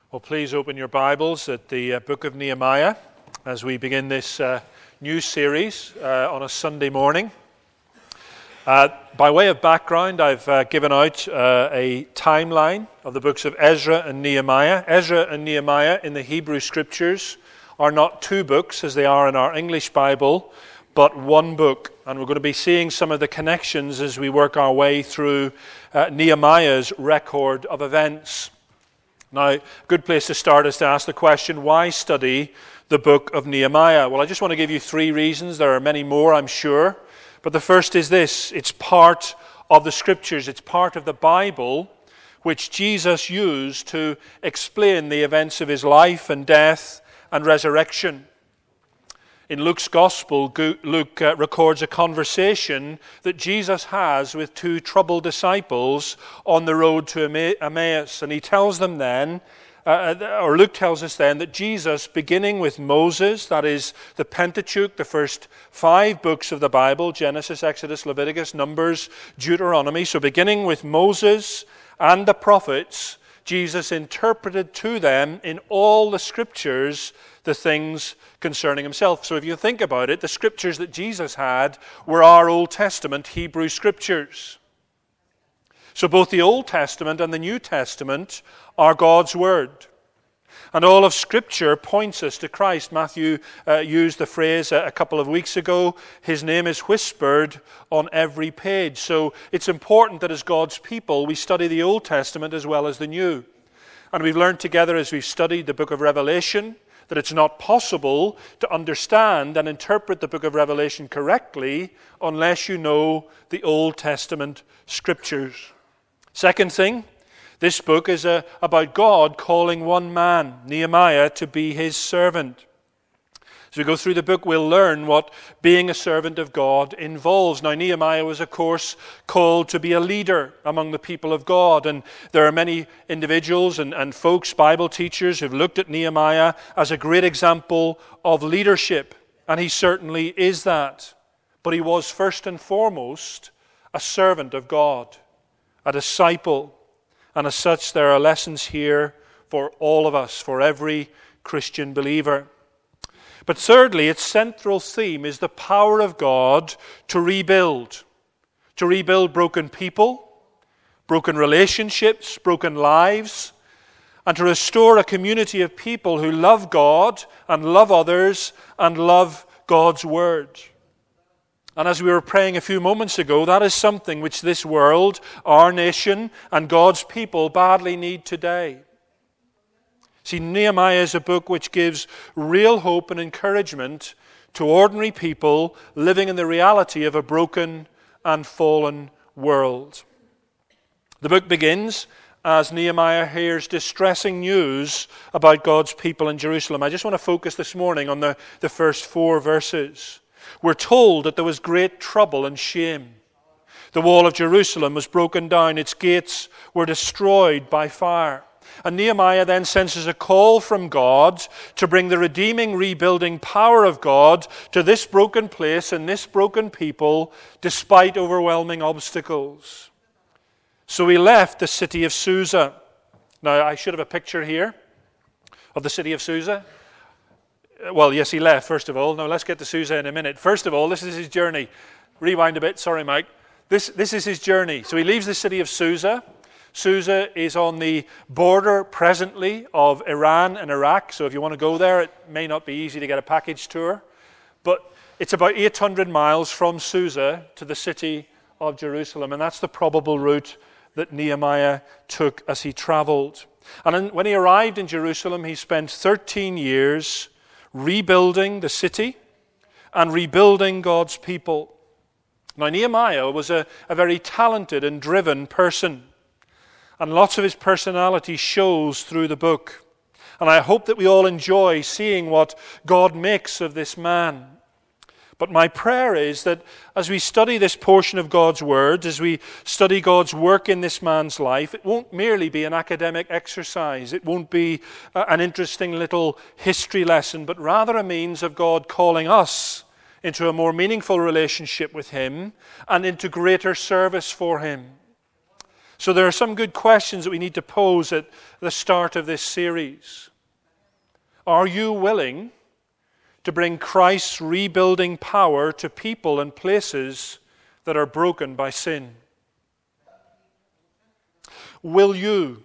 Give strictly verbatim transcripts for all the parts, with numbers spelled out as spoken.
Well, please open your Bibles at the uh, book of Nehemiah as we begin this uh, new series uh, on a Sunday morning. Uh, by way of background, I've uh, given out uh, a timeline of the books of Ezra and Nehemiah. Ezra and Nehemiah in the Hebrew Scriptures are not two books as they are in our English Bible, but one book. And we're going to be seeing some of the connections as we work our way through uh, Nehemiah's record of events. Now, a good place to start is to ask the question, why study the book of Nehemiah? Well, I just want to give you three reasons. There are many more, I'm sure. But the first is this: it's part of the Scriptures. It's part of the Bible which Jesus used to explain the events of his life and death and resurrection. In Luke's Gospel, Luke uh, records a conversation that Jesus has with two troubled disciples on the road to Emmaus. And he tells them then, uh, or Luke tells us then, that Jesus, beginning with Moses, that is the Pentateuch, the first five books of the Bible, Genesis, Exodus, Leviticus, Numbers, Deuteronomy. So beginning with Moses and the prophets, Jesus interpreted to them in all the Scriptures the things concerning himself. So if you think about it, the Scriptures that Jesus had were our Old Testament Hebrew Scriptures. So both the Old Testament and the New Testament are God's Word. And all of Scripture points us to Christ. Matthew uh, used the phrase a, a couple of weeks ago, his name is whispered on every page. So it's important that as God's people we study the Old Testament as well as the New. And we've learned together as we've studied the book of Revelation that it's not possible to understand and interpret the book of Revelation correctly unless you know the Old Testament Scriptures. Second thing, this book is a, about God calling one man, Nehemiah, to be his servant. As we go through the book, we'll learn what being a servant of God involves. Now, Nehemiah was, of course, called to be a leader among the people of God. And there are many individuals and, and folks, Bible teachers, who've looked at Nehemiah as a great example of leadership. And he certainly is that. But he was first and foremost a servant of God, a disciple. And as such, there are lessons here for all of us, for every Christian believer. But thirdly, its central theme is the power of God to rebuild. To rebuild broken people, broken relationships, broken lives, and to restore a community of people who love God and love others and love God's Word. And as we were praying a few moments ago, that is something which this world, our nation, and God's people badly need today. See, Nehemiah is a book which gives real hope and encouragement to ordinary people living in the reality of a broken and fallen world. The book begins as Nehemiah hears distressing news about God's people in Jerusalem. I just want to focus this morning on the, the first four verses. We're told that there was great trouble and shame. The wall of Jerusalem was broken down. Its gates were destroyed by fire. And Nehemiah then senses a call from God to bring the redeeming, rebuilding power of God to this broken place and this broken people despite overwhelming obstacles. So he left the city of Susa. Now, I should have a picture here of the city of Susa. Well, yes, he left, first of all. Now, let's get to Susa in a minute. First of all, this is his journey. Rewind a bit. Sorry, Mike. This, this is his journey. So he leaves the city of Susa. Susa is on the border presently of Iran and Iraq. So if you want to go there, it may not be easy to get a package tour. But it's about eight hundred miles from Susa to the city of Jerusalem. And that's the probable route that Nehemiah took as he traveled. And when he arrived in Jerusalem, he spent thirteen years rebuilding the city and rebuilding God's people. Now, Nehemiah was a, a very talented and driven person. And lots of his personality shows through the book. And I hope that we all enjoy seeing what God makes of this man. But my prayer is that as we study this portion of God's Word, as we study God's work in this man's life, it won't merely be an academic exercise. It won't be an interesting little history lesson, but rather a means of God calling us into a more meaningful relationship with Him and into greater service for Him. So there are some good questions that we need to pose at the start of this series. Are you willing to bring Christ's rebuilding power to people and places that are broken by sin? Will you,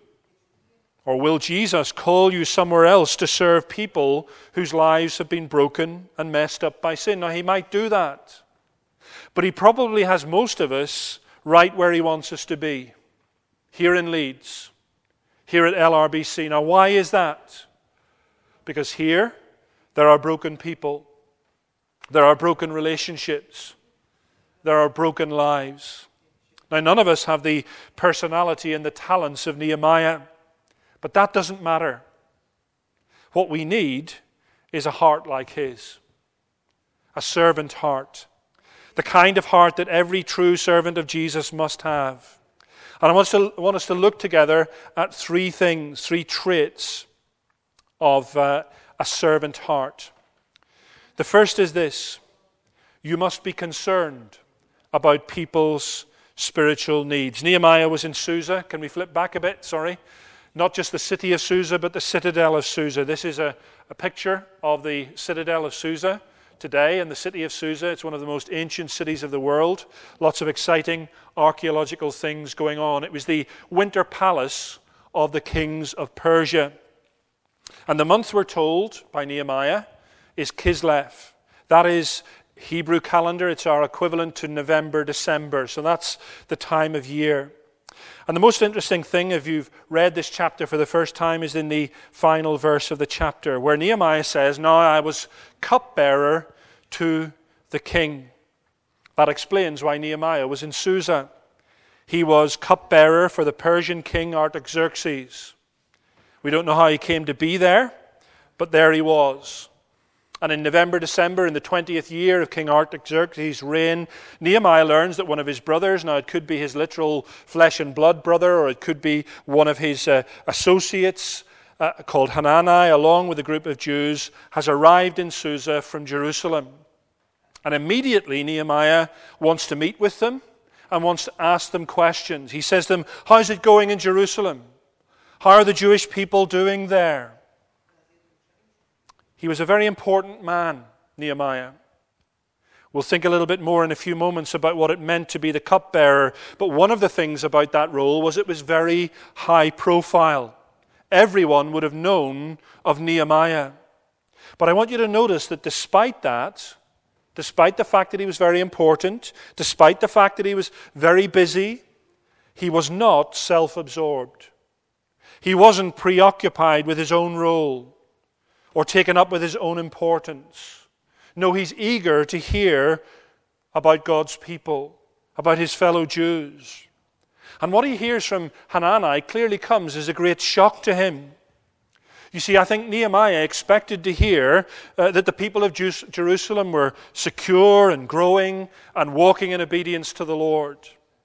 or will Jesus call you somewhere else to serve people whose lives have been broken and messed up by sin? Now, he might do that, but he probably has most of us right where he wants us to be, here in Leeds, here at L R B C. Now, why is that? Because here, there are broken people, there are broken relationships, there are broken lives. Now, none of us have the personality and the talents of Nehemiah, but that doesn't matter. What we need is a heart like his, a servant heart, the kind of heart that every true servant of Jesus must have. And I want us to, I want us to look together at three things, three traits of uh, a servant heart. The first is this: you must be concerned about people's spiritual needs. Nehemiah was in Susa. Can we flip back a bit? Sorry. Not just the city of Susa, but the citadel of Susa. This is a, a picture of the citadel of Susa today in the city of Susa. It's one of the most ancient cities of the world. Lots of exciting archaeological things going on. It was the winter palace of the kings of Persia. And the month, we're told by Nehemiah, is Kislev. That is Hebrew calendar. It's our equivalent to November, December. So that's the time of year. And the most interesting thing, if you've read this chapter for the first time, is in the final verse of the chapter, where Nehemiah says, "Now I was cupbearer to the king." That explains why Nehemiah was in Susa. He was cupbearer for the Persian king Artaxerxes. We don't know how he came to be there, but there he was. And in November, December, in the twentieth year of King Artaxerxes' reign, Nehemiah learns that one of his brothers, now it could be his literal flesh and blood brother, or it could be one of his uh, associates uh, called Hanani, along with a group of Jews, has arrived in Susa from Jerusalem. And immediately Nehemiah wants to meet with them and wants to ask them questions. He says to them, "How's it going in Jerusalem? How are the Jewish people doing there?" He was a very important man, Nehemiah. We'll think a little bit more in a few moments about what it meant to be the cupbearer. But one of the things about that role was it was very high profile. Everyone would have known of Nehemiah. But I want you to notice that despite that, despite the fact that he was very important, despite the fact that he was very busy, he was not self-absorbed. He wasn't preoccupied with his own role or taken up with his own importance. No, he's eager to hear about God's people, about his fellow Jews. And what he hears from Hanani clearly comes as a great shock to him. You see, I think Nehemiah expected to hear uh, that the people of Jew- Jerusalem were secure and growing and walking in obedience to the Lord.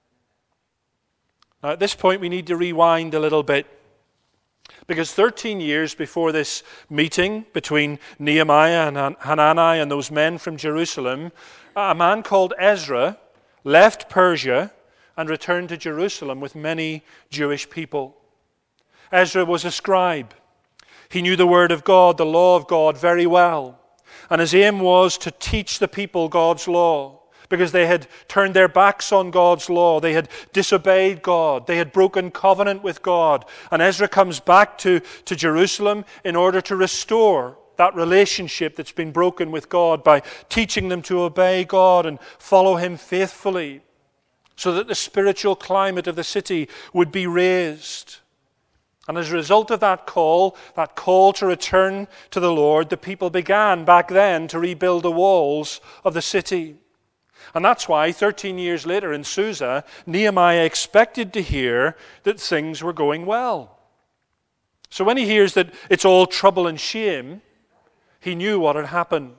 Now, at this point, we need to rewind a little bit. Because thirteen years before this meeting between Nehemiah and Hanani and those men from Jerusalem, a man called Ezra left Persia and returned to Jerusalem with many Jewish people. Ezra was a scribe. He knew the Word of God, the law of God, very well. And his aim was to teach the people God's law, because they had turned their backs on God's law. They had disobeyed God. They had broken covenant with God. And Ezra comes back to, to Jerusalem in order to restore that relationship that's been broken with God by teaching them to obey God and follow Him faithfully, so that the spiritual climate of the city would be raised. And as a result of that call, that call to return to the Lord, the people began back then to rebuild the walls of the city. And that's why thirteen years later in Susa, Nehemiah expected to hear that things were going well. So when he hears that it's all trouble and shame, he knew what had happened.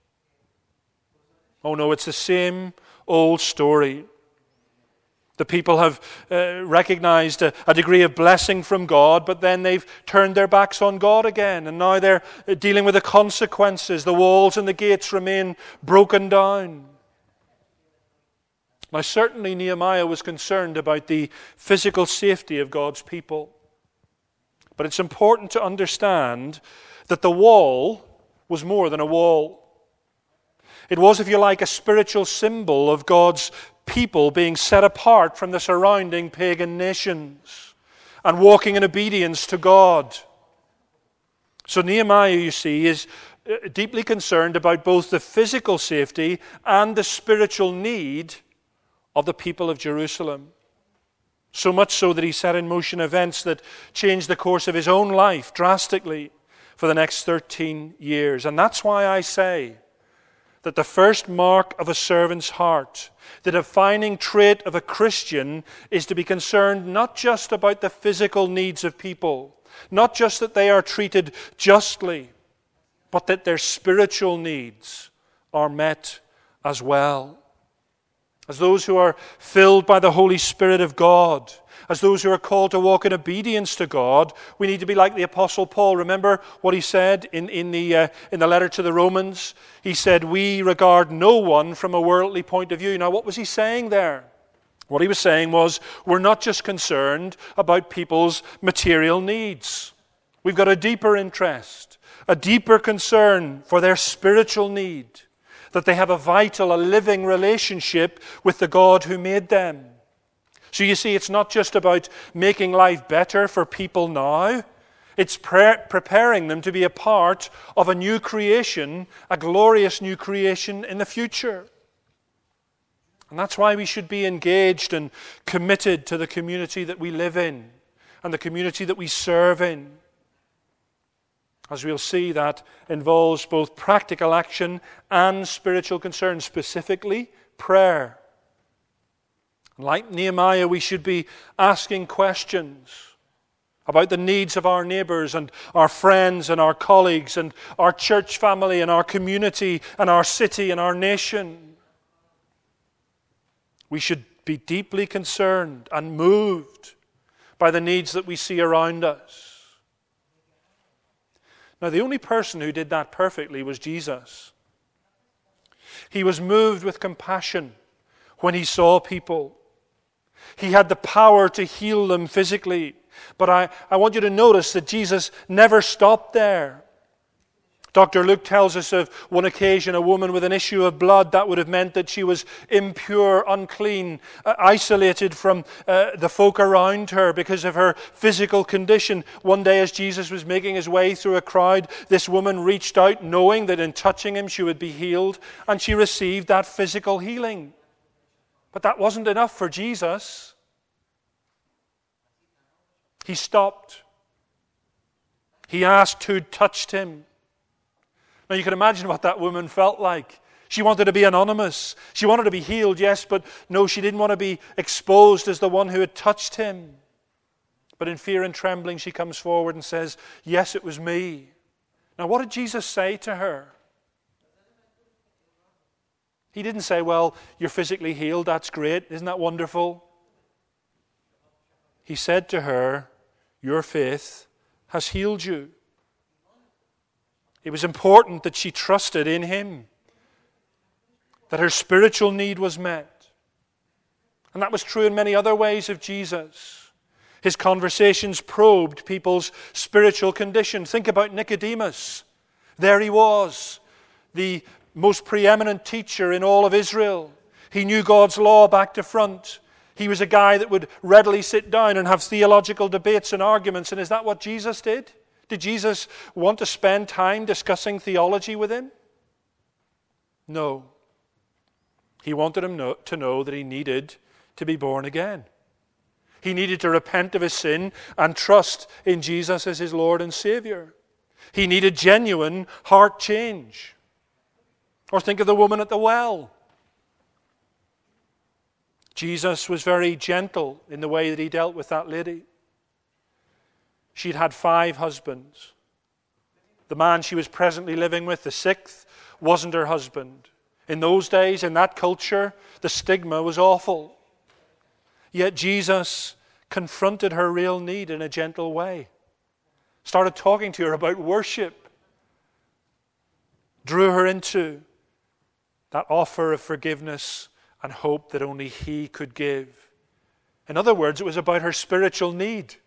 Oh no, it's the same old story. The people have uh, recognized a, a degree of blessing from God, but then they've turned their backs on God again, and now they're dealing with the consequences. The walls and the gates remain broken down. Now, certainly Nehemiah was concerned about the physical safety of God's people. But it's important to understand that the wall was more than a wall. It was, if you like, a spiritual symbol of God's people being set apart from the surrounding pagan nations and walking in obedience to God. So Nehemiah, you see, is deeply concerned about both the physical safety and the spiritual need of the people of Jerusalem. So much so that he set in motion events that changed the course of his own life drastically for the next thirteen years. And that's why I say that the first mark of a servant's heart, the defining trait of a Christian, is to be concerned not just about the physical needs of people, not just that they are treated justly, but that their spiritual needs are met as well. As those who are filled by the Holy Spirit of God, as those who are called to walk in obedience to God, we need to be like the Apostle Paul. Remember what he said in, in, the, uh, in the letter to the Romans? He said, we regard no one from a worldly point of view. Now, what was he saying there? What he was saying was, we're not just concerned about people's material needs. We've got a deeper interest, a deeper concern for their spiritual need, that they have a vital, a living relationship with the God who made them. So you see, it's not just about making life better for people now. It's pre- preparing them to be a part of a new creation, a glorious new creation in the future. And that's why we should be engaged and committed to the community that we live in and the community that we serve in. As we'll see, that involves both practical action and spiritual concern, specifically prayer. Like Nehemiah, we should be asking questions about the needs of our neighbors and our friends and our colleagues and our church family and our community and our city and our nation. We should be deeply concerned and moved by the needs that we see around us. Now, the only person who did that perfectly was Jesus. He was moved with compassion when he saw people. He had the power to heal them physically. But I, I want you to notice that Jesus never stopped there. Doctor Luke tells us of one occasion a woman with an issue of blood. That would have meant that she was impure, unclean, uh, isolated from uh, the folk around her because of her physical condition. One day as Jesus was making his way through a crowd, this woman reached out knowing that in touching him she would be healed, and she received that physical healing. But that wasn't enough for Jesus. He stopped. He asked who touched him. Now you can imagine what that woman felt like. She wanted to be anonymous. She wanted to be healed, yes, but no, she didn't want to be exposed as the one who had touched him. But in fear and trembling, she comes forward and says, yes, it was me. Now what did Jesus say to her? He didn't say, well, you're physically healed, that's great, isn't that wonderful? He said to her, your faith has healed you. It was important that she trusted in him, that her spiritual need was met. And that was true in many other ways of Jesus. His conversations probed people's spiritual condition. Think about Nicodemus. There he was, the most preeminent teacher in all of Israel. He knew God's law back to front. He was a guy that would readily sit down and have theological debates and arguments. And is that what Jesus did? Did Jesus want to spend time discussing theology with him? No. He wanted him know, to know that he needed to be born again. He needed to repent of his sin and trust in Jesus as his Lord and Savior. He needed genuine heart change. Or think of the woman at the well. Jesus was very gentle in the way that he dealt with that lady. She'd had five husbands. The man she was presently living with, the sixth, wasn't her husband. In those days, in that culture, the stigma was awful. Yet Jesus confronted her real need in a gentle way. Started talking to her about worship. Drew her into that offer of forgiveness and hope that only he could give. In other words, it was about her spiritual need.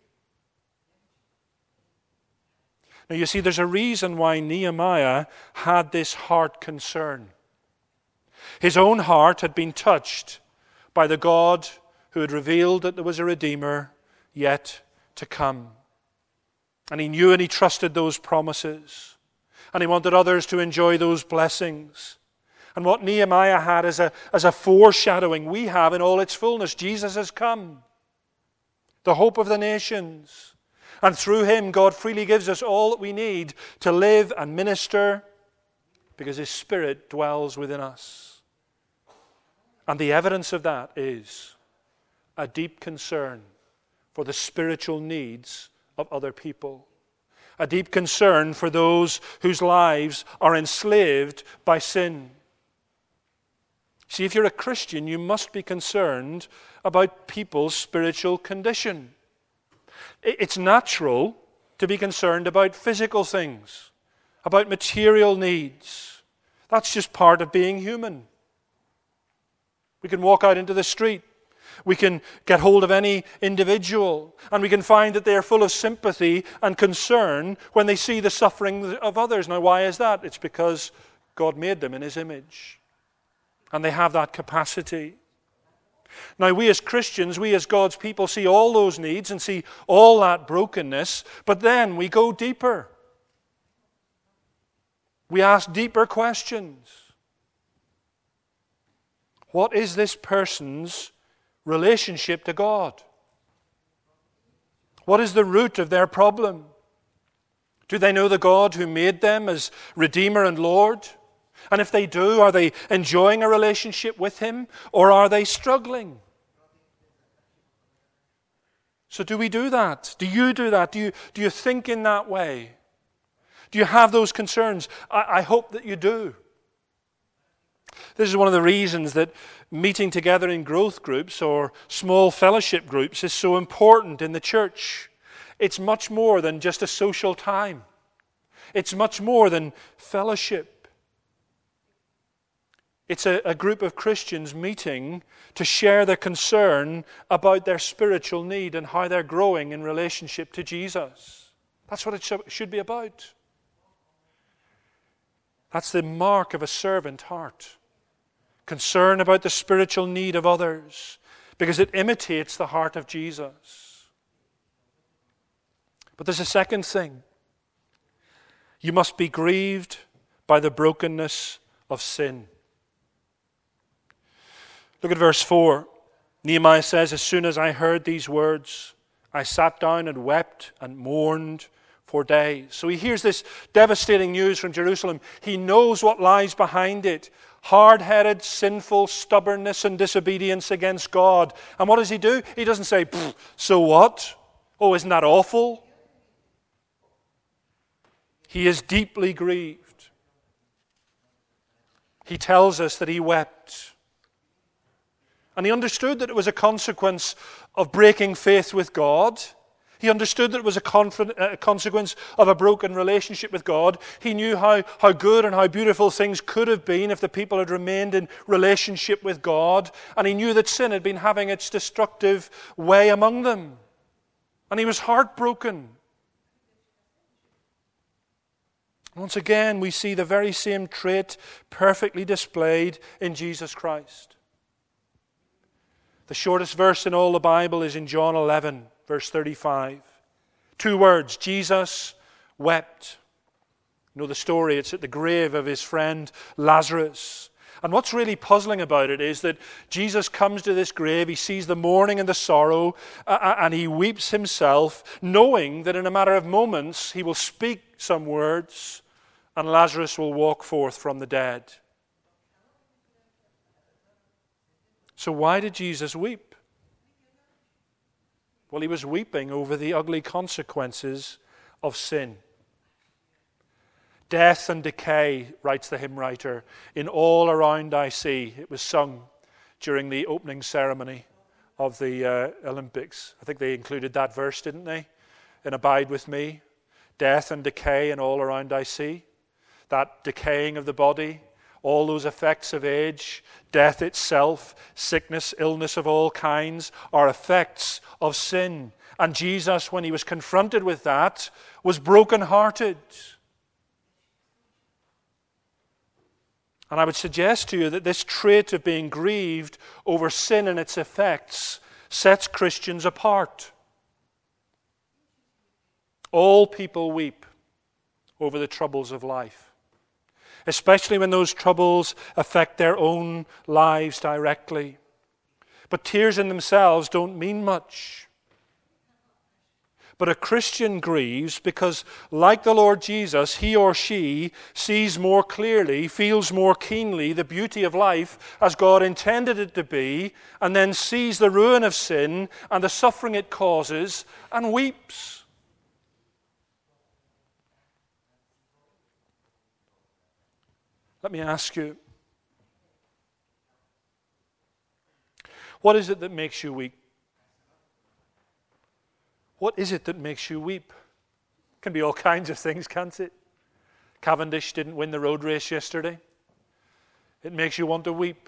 Now you see, there's a reason why Nehemiah had this heart concern. His own heart had been touched by the God who had revealed that there was a Redeemer yet to come. And he knew and he trusted those promises. And he wanted others to enjoy those blessings. And what Nehemiah had as a, as a foreshadowing, we have in all its fullness. Jesus has come, the hope of the nations. And through him, God freely gives us all that we need to live and minister, because his Spirit dwells within us. And the evidence of that is a deep concern for the spiritual needs of other people. A deep concern for those whose lives are enslaved by sin. See, if you're a Christian, you must be concerned about people's spiritual condition. It's natural to be concerned about physical things, about material needs. That's just part of being human. We can walk out into the street. We can get hold of any individual, and we can find that they are full of sympathy and concern when they see the suffering of others. Now, why is that? It's because God made them in his image, and they have that capacity. Now, we as Christians, we as God's people, see all those needs and see all that brokenness, but then we go deeper. We ask deeper questions. What is this person's relationship to God? What is the root of their problem? Do they know the God who made them as Redeemer and Lord? And if they do, are they enjoying a relationship with him, or are they struggling? So do we do that? Do you do that? Do you, do you think in that way? Do you have those concerns? I, I hope that you do. This is one of the reasons that meeting together in growth groups or small fellowship groups is so important in the church. It's much more than just a social time. It's much more than fellowship. It's a, a group of Christians meeting to share their concern about their spiritual need and how they're growing in relationship to Jesus. That's what it sh- should be about. That's the mark of a servant heart. Concern about the spiritual need of others, because it imitates the heart of Jesus. But there's a second thing. You must be grieved by the brokenness of sin. Look at verse four. Nehemiah says, "As soon as I heard these words, I sat down and wept and mourned for days." So he hears this devastating news from Jerusalem. He knows what lies behind it. Hard-headed, sinful stubbornness and disobedience against God. And what does he do? He doesn't say, "So what? Oh, isn't that awful?" He is deeply grieved. He tells us that he wept. And he understood that it was a consequence of breaking faith with God. He understood that it was a, conf- a consequence of a broken relationship with God. He knew how, how good and how beautiful things could have been if the people had remained in relationship with God. And he knew that sin had been having its destructive way among them. And he was heartbroken. Once again, we see the very same trait perfectly displayed in Jesus Christ. The shortest verse in all the Bible is in John eleven. Verse thirty-five. Two words, Jesus wept. You know the story, it's at the grave of his friend Lazarus. And what's really puzzling about it is that Jesus comes to this grave, he sees the mourning and the sorrow, uh, and he weeps himself, knowing that in a matter of moments he will speak some words and Lazarus will walk forth from the dead. So why did Jesus weep? Well, he was weeping over the ugly consequences of sin. Death and decay, writes the hymn writer, in all around I see. It was sung during the opening ceremony of the uh, Olympics. I think they included that verse, didn't they? In Abide With Me. Death and decay in all around I see. That decaying of the body, all those effects of age, death itself, sickness, illness of all kinds, are effects of sin. And Jesus, when he was confronted with that, was brokenhearted. And I would suggest to you that this trait of being grieved over sin and its effects sets Christians apart. All people weep over the troubles of life, especially when those troubles affect their own lives directly. But tears in themselves don't mean much. But a Christian grieves because, like the Lord Jesus, he or she sees more clearly, feels more keenly the beauty of life as God intended it to be, and then sees the ruin of sin and the suffering it causes and weeps. Let me ask you, what is it that makes you weep? What is it that makes you weep? It can be all kinds of things, can't it? Cavendish didn't win the road race yesterday. It makes you want to weep.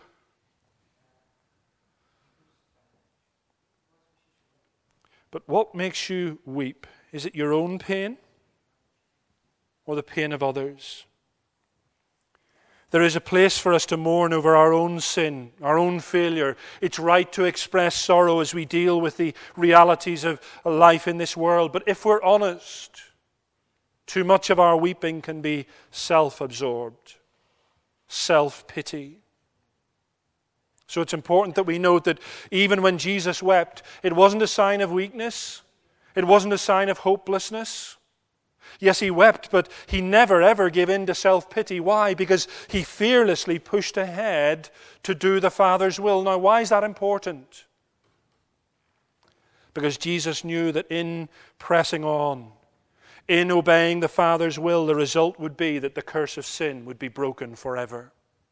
But what makes you weep? Is it your own pain or the pain of others? There is a place for us to mourn over our own sin, our own failure. It's right to express sorrow as we deal with the realities of life in this world. But if we're honest, too much of our weeping can be self-absorbed, self-pity. So it's important that we note that even when Jesus wept, it wasn't a sign of weakness. It wasn't a sign of hopelessness. Yes, he wept, but he never ever gave in to self-pity. Why? Because he fearlessly pushed ahead to do the Father's will. Now, why is that important? Because Jesus knew that in pressing on, in obeying the Father's will, the result would be that the curse of sin would be broken forever.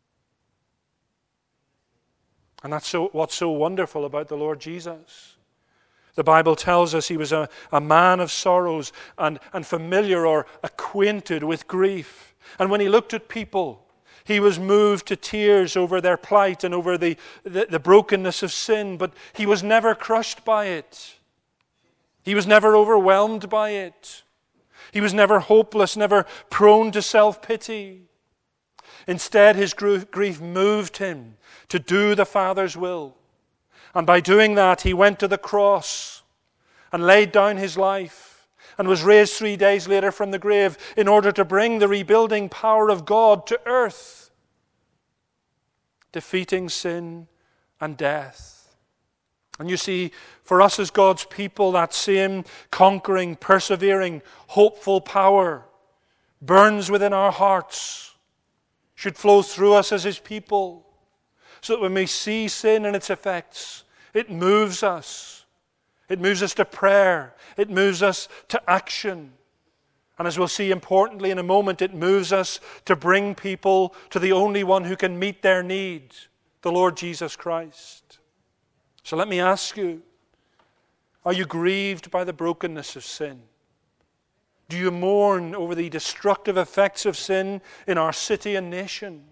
And that's so, what's so wonderful about the Lord Jesus. The Bible tells us he was a, a man of sorrows and, and familiar or acquainted with grief. And when he looked at people, he was moved to tears over their plight and over the, the, the brokenness of sin, but he was never crushed by it. He was never overwhelmed by it. He was never hopeless, never prone to self-pity. Instead, his grief moved him to do the Father's will. And by doing that, he went to the cross and laid down his life and was raised three days later from the grave in order to bring the rebuilding power of God to earth, defeating sin and death. And you see, for us as God's people, that same conquering, persevering, hopeful power burns within our hearts, should flow through us as his people, so that when we see sin and its effects, it moves us. It moves us to prayer. It moves us to action. And as we'll see importantly in a moment, it moves us to bring people to the only one who can meet their needs, the Lord Jesus Christ. So let me ask you, are you grieved by the brokenness of sin? Do you mourn over the destructive effects of sin in our city and nation?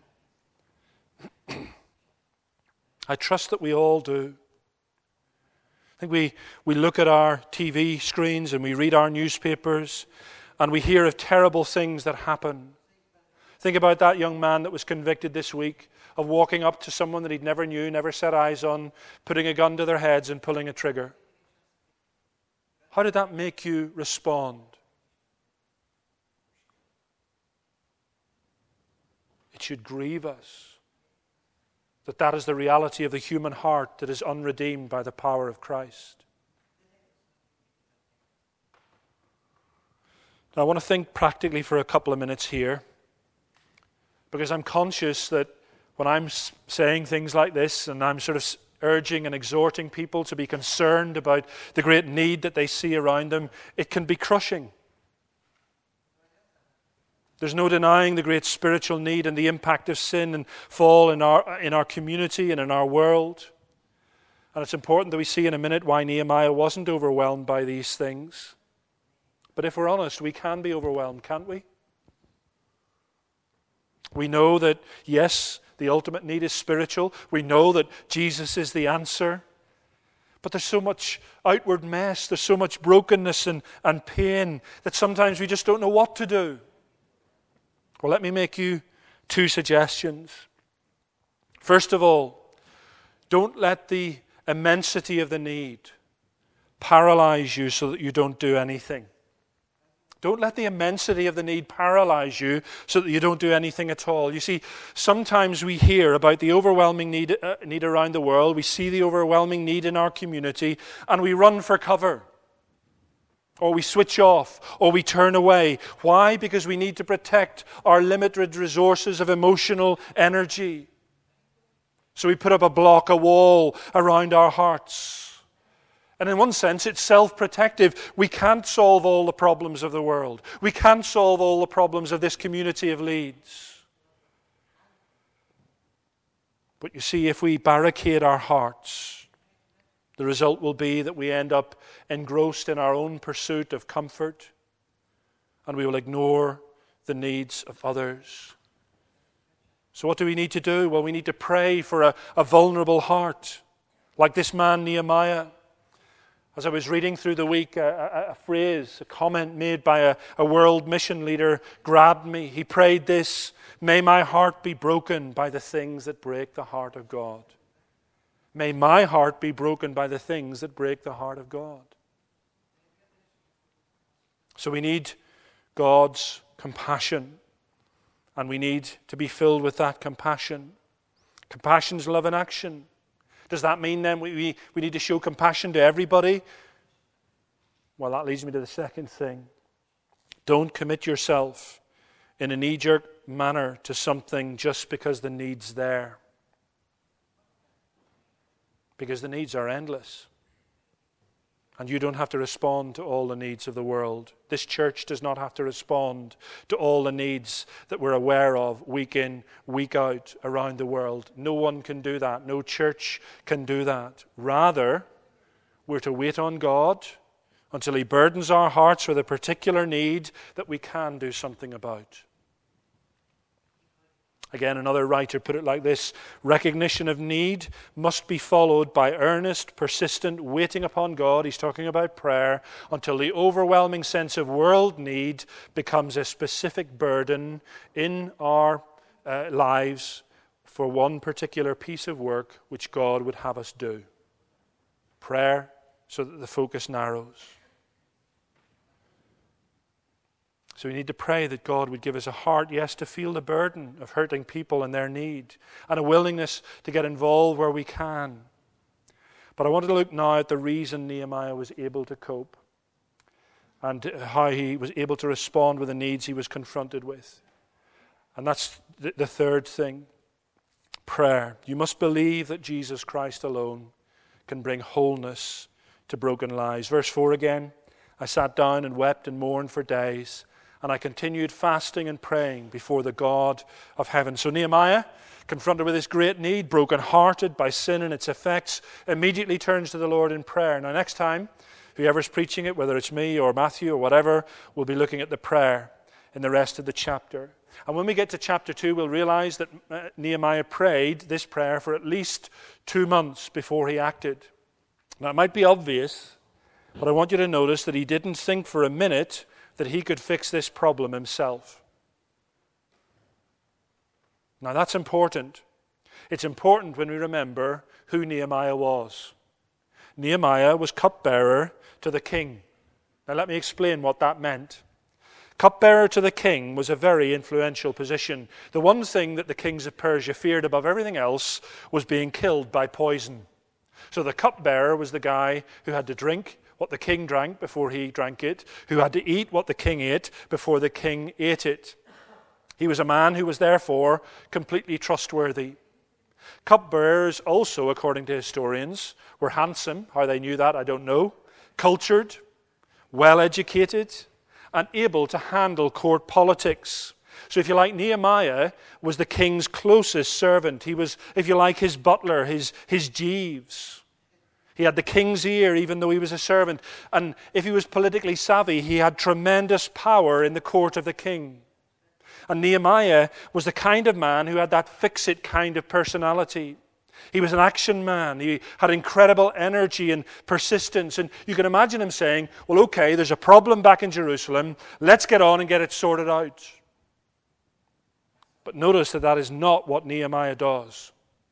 I trust that we all do. I think we, we look at our T V screens and we read our newspapers and we hear of terrible things that happen. Think about that young man that was convicted this week of walking up to someone that he'd never knew, never set eyes on, putting a gun to their heads and pulling a trigger. How did that make you respond? It should grieve us that that is the reality of the human heart that is unredeemed by the power of Christ. Now, I want to think practically for a couple of minutes here, because I'm conscious that when I'm saying things like this and I'm sort of urging and exhorting people to be concerned about the great need that they see around them, it can be crushing. There's no denying the great spiritual need and the impact of sin and fall in our, in our community and in our world. And it's important that we see in a minute why Nehemiah wasn't overwhelmed by these things. But if we're honest, we can be overwhelmed, can't we? We know that, yes, the ultimate need is spiritual. We know that Jesus is the answer. But there's so much outward mess, there's so much brokenness and, and pain that sometimes we just don't know what to do. Well, let me make you two suggestions. First of all, don't let the immensity of the need paralyze you so that you don't do anything. Don't let the immensity of the need paralyze you so that you don't do anything at all. You see, sometimes we hear about the overwhelming need, uh, need around the world. We see the overwhelming need in our community, and we run for cover. Or we switch off, or we turn away. Why? Because we need to protect our limited resources of emotional energy. So we put up a block, a wall around our hearts. And in one sense, it's self-protective. We can't solve all the problems of the world. We can't solve all the problems of this community of Leeds. But you see, if we barricade our hearts, the result will be that we end up engrossed in our own pursuit of comfort, and we will ignore the needs of others. So what do we need to do? Well, we need to pray for a, a vulnerable heart, like this man Nehemiah. As I was reading through the week, a, a, a phrase, a comment made by a, a world mission leader grabbed me. He prayed this: "May my heart be broken by the things that break the heart of God." May my heart be broken by the things that break the heart of God. So we need God's compassion, and we need to be filled with that compassion. Compassion's love in action. Does that mean then we, we, we need to show compassion to everybody? Well, that leads me to the second thing. Don't commit yourself in a knee-jerk manner to something just because the need's there. Because the needs are endless. And you don't have to respond to all the needs of the world. This church does not have to respond to all the needs that we're aware of week in, week out around the world. No one can do that. No church can do that. Rather, we're to wait on God until He burdens our hearts with a particular need that we can do something about. Again, another writer put it like this: recognition of need must be followed by earnest, persistent waiting upon God. He's talking about prayer, until the overwhelming sense of world need becomes a specific burden in our uh, lives for one particular piece of work which God would have us do. Prayer so that the focus narrows. So we need to pray that God would give us a heart, yes, to feel the burden of hurting people and their need, and a willingness to get involved where we can. But I wanted to look now at the reason Nehemiah was able to cope, and how he was able to respond with the needs he was confronted with. And that's the, the third thing. Prayer. You must believe that Jesus Christ alone can bring wholeness to broken lives. Verse four again. I sat down and wept and mourned for days, and I continued fasting and praying before the God of heaven. So Nehemiah, confronted with this great need, broken-hearted by sin and its effects, immediately turns to the Lord in prayer. Now next time, whoever's preaching it, whether it's me or Matthew or whatever, we'll be looking at the prayer in the rest of the chapter. And when we get to chapter two, we'll realize that Nehemiah prayed this prayer for at least two months before he acted. Now it might be obvious, but I want you to notice that he didn't think for a minute that he could fix this problem himself. Now that's important. It's important when we remember who Nehemiah was. Nehemiah was cupbearer to the king. Now let me explain what that meant. Cupbearer to the king was a very influential position. The one thing that the kings of Persia feared above everything else was being killed by poison. So the cupbearer was the guy who had to drink what the king drank before he drank it, who had to eat what the king ate before the king ate it. He was a man who was therefore completely trustworthy. Cupbearers also, according to historians, were handsome. How they knew that, I don't know. Cultured, well-educated, and able to handle court politics. So if you like, Nehemiah was the king's closest servant. He was, if you like, his butler, his, his Jeeves. He had the king's ear, even though he was a servant. And if he was politically savvy, he had tremendous power in the court of the king. And Nehemiah was the kind of man who had that fix-it kind of personality. He was an action man. He had incredible energy and persistence. And you can imagine him saying, well, okay, there's a problem back in Jerusalem. Let's get on and get it sorted out. But notice that that is not what Nehemiah does.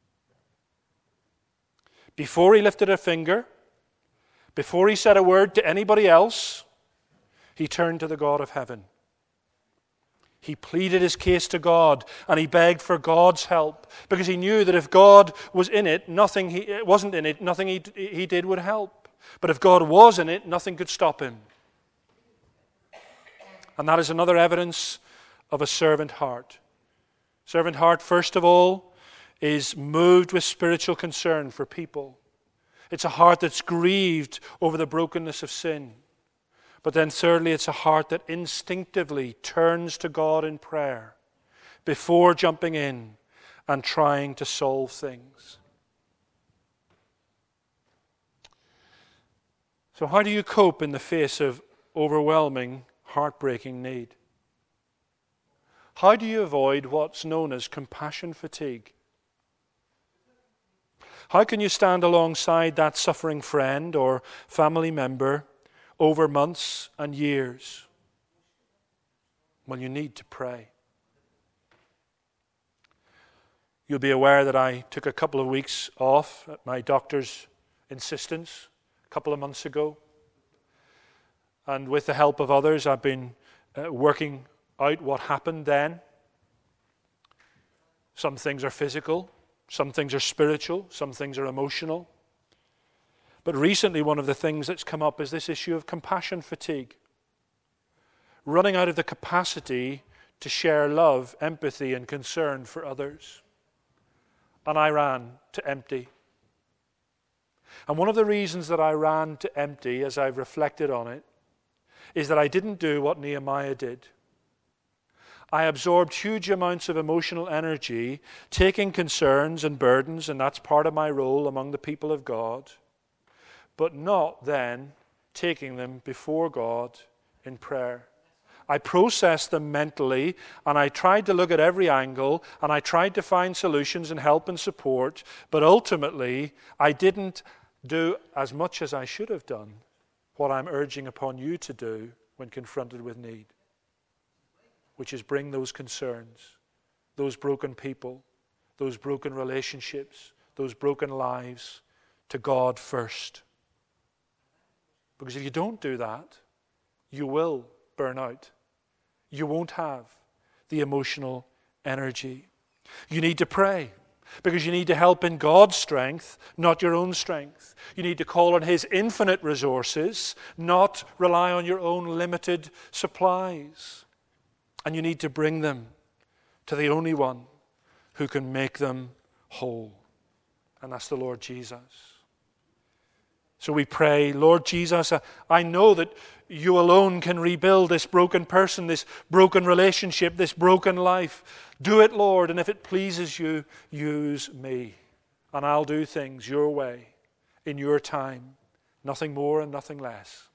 Before he lifted a finger, before he said a word to anybody else, he turned to the God of heaven. He pleaded his case to God, and he begged for God's help, because he knew that if God was in it, nothing he wasn't in it, nothing he, he did would help. But if God was in it, nothing could stop him. And that is another evidence of a servant heart. Servant heart, first of all, is moved with spiritual concern for people. It's a heart that's grieved over the brokenness of sin. But then thirdly, it's a heart that instinctively turns to God in prayer before jumping in and trying to solve things. So how do you cope in the face of overwhelming, heartbreaking need? How do you avoid what's known as compassion fatigue? How can you stand alongside that suffering friend or family member over months and years? Well, you need to pray. You'll be aware that I took a couple of weeks off at my doctor's insistence a couple of months ago. And with the help of others, I've been uh, working out what happened then. Some things are physical, some things are spiritual, some things are emotional. But recently, one of the things that's come up is this issue of compassion fatigue. Running out of the capacity to share love, empathy, and concern for others. And I ran to empty. And one of the reasons that I ran to empty, as I've reflected on it, is that I didn't do what Nehemiah did. I absorbed huge amounts of emotional energy, taking concerns and burdens, and that's part of my role among the people of God, but not then taking them before God in prayer. I processed them mentally, and I tried to look at every angle, and I tried to find solutions and help and support, but ultimately I didn't do as much as I should have done what I'm urging upon you to do when confronted with need, which is bring those concerns, those broken people, those broken relationships, those broken lives to God first. Because if you don't do that, you will burn out. You won't have the emotional energy. You need to pray, because you need to help in God's strength, not your own strength. You need to call on His infinite resources, not rely on your own limited supplies. And you need to bring them to the only one who can make them whole. And that's the Lord Jesus. So we pray, Lord Jesus, I know that you alone can rebuild this broken person, this broken relationship, this broken life. Do it, Lord, and if it pleases you, use me. And I'll do things your way, in your time, nothing more and nothing less.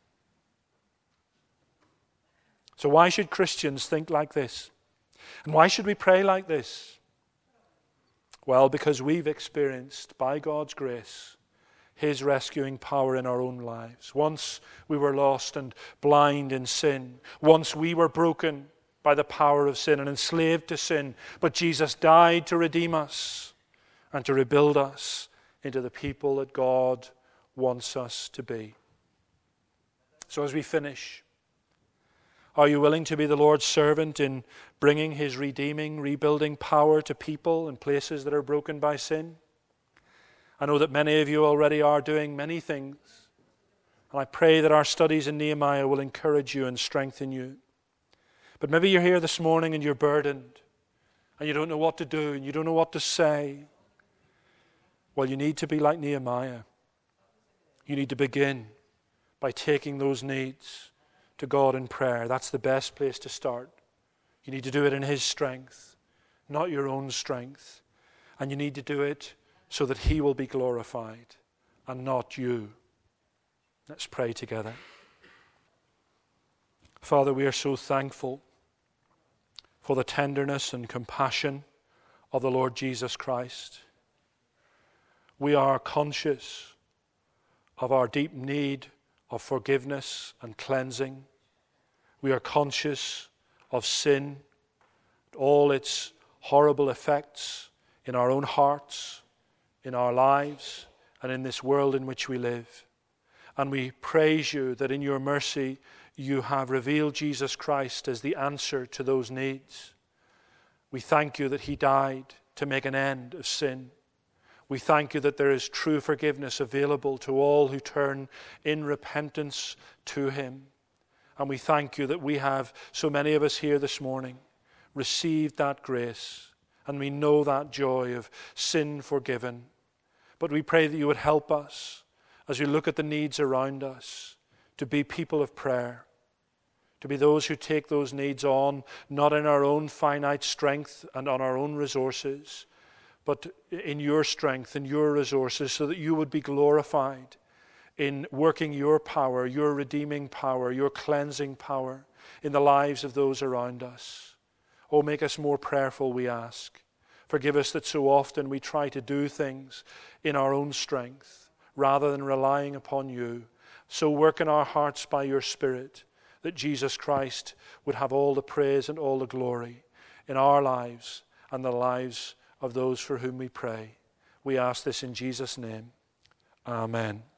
So why should Christians think like this? And why should we pray like this? Well, because we've experienced, by God's grace, His rescuing power in our own lives. Once we were lost and blind in sin. Once we were broken by the power of sin and enslaved to sin. But Jesus died to redeem us and to rebuild us into the people that God wants us to be. So as we finish, are you willing to be the Lord's servant in bringing His redeeming, rebuilding power to people and places that are broken by sin? I know that many of you already are doing many things. And I pray that our studies in Nehemiah will encourage you and strengthen you. But maybe you're here this morning and you're burdened. And you don't know what to do and you don't know what to say. Well, you need to be like Nehemiah. You need to begin by taking those needs to God in prayer. That's the best place to start. You need to do it in His strength, not your own strength. And you need to do it so that He will be glorified and not you. Let's pray together. Father, we are so thankful for the tenderness and compassion of the Lord Jesus Christ. We are conscious of our deep need of forgiveness and cleansing. We are conscious of sin, all its horrible effects in our own hearts, in our lives, and in this world in which we live. And we praise you that in your mercy you have revealed Jesus Christ as the answer to those needs. We thank you that he died to make an end of sin. We thank you that there is true forgiveness available to all who turn in repentance to him. And we thank you that we have, so many of us here this morning, received that grace, and we know that joy of sin forgiven. But we pray that you would help us as we look at the needs around us to be people of prayer, to be those who take those needs on, not in our own finite strength and on our own resources, but in your strength and your resources, so that you would be glorified in working your power, your redeeming power, your cleansing power in the lives of those around us. Oh, make us more prayerful, we ask. Forgive us that so often we try to do things in our own strength rather than relying upon you. So work in our hearts by your Spirit that Jesus Christ would have all the praise and all the glory in our lives and the lives of those for whom we pray. We ask this in Jesus' name. Amen.